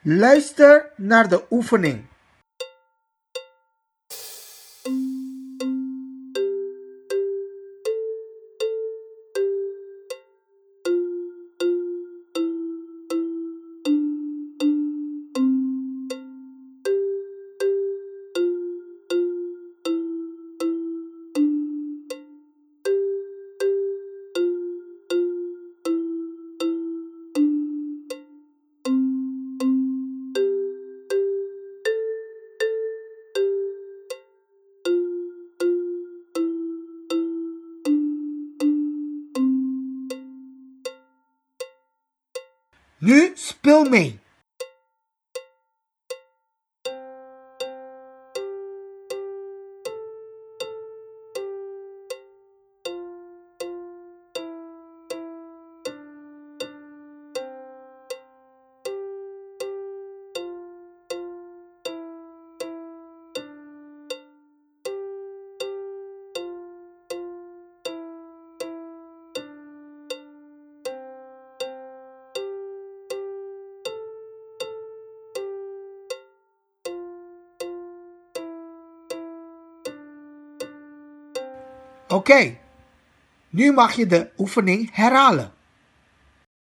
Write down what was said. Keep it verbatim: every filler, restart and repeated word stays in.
Luister naar de oefening. Nu speel mee. Oké, okay. Nu mag je de oefening herhalen.